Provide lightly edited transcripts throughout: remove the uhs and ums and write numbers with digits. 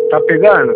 Tá pegando?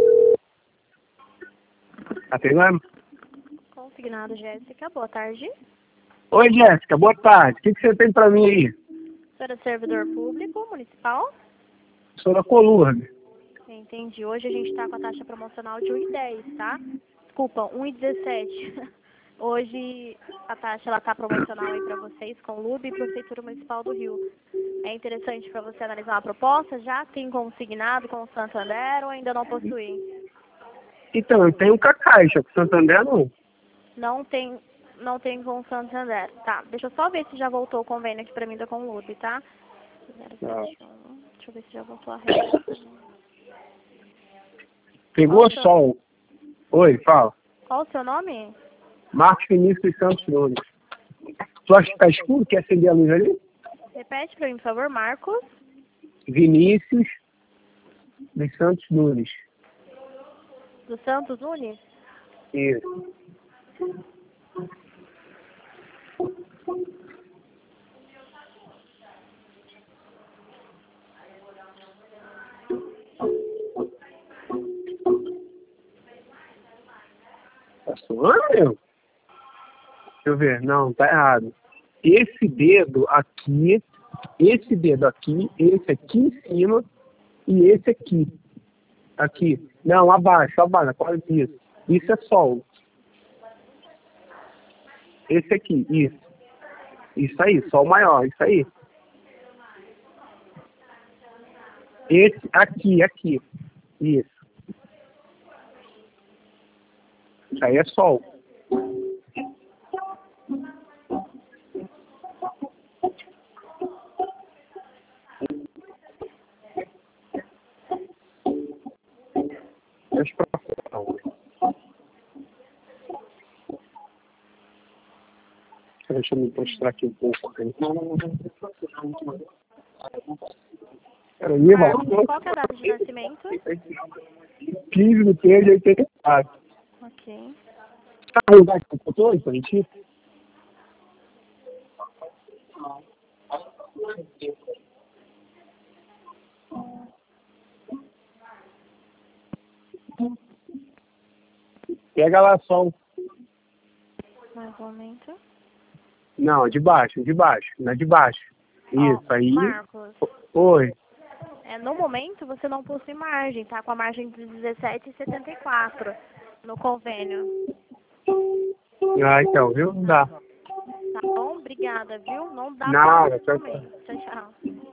Tá pegando? Consignado, Jéssica. Boa tarde. Oi, Jéssica, boa tarde. O que você tem pra mim aí? Senhora servidor público municipal? Sou da Colurbe. Entendi. Hoje a gente está com a taxa promocional de 1,10, tá? Desculpa, 1,17. Hoje a taxa está promocional aí para vocês com o LUB e Prefeitura Municipal do Rio. É interessante para você analisar a proposta? Já tem consignado com o Santander ou ainda não possui? Então, eu tenho com a Caixa, com o Santander não. Não tem com o Santander. Tá, deixa eu só ver se já voltou o convênio aqui para mim da com o LUB, tá? 071. Deixa eu ver se já voltou a regra. Pegou sol. Oi, fala. Qual o seu nome? Marcos Vinícius Santos Nunes. Tu acha que tá escuro? Quer acender a luz ali? Repete para mim, por favor, Marcos. Vinícius dos Santos Nunes. Do Santos Nunes? Isso. Tá suando, meu? Deixa eu ver. Não, tá errado. Esse dedo aqui, esse aqui em cima e esse aqui. Aqui. Não, abaixo, quase isso. Isso é sol. Esse aqui, isso. Isso aí, sol maior, isso aí. Esse aqui. Isso. Isso aí é sol. Deixa pra fora. Deixa eu me mostrar aqui um pouco. Peraí, Marcos, qual que é a data de nascimento? 15 de 3 de 84. Ok. Tá no lugar que eu tô, gente? Pega lá som. Mais um momento. Não, de baixo. Não é de baixo. Isso, aí. Marcos, Oi. no momento você não possui margem, tá? Com a margem de 17,74 no convênio. Ah, então, viu? Não dá. Tá bom? Obrigada, viu? Não dá Nada, pra tchau, momento. Tchau, tchau.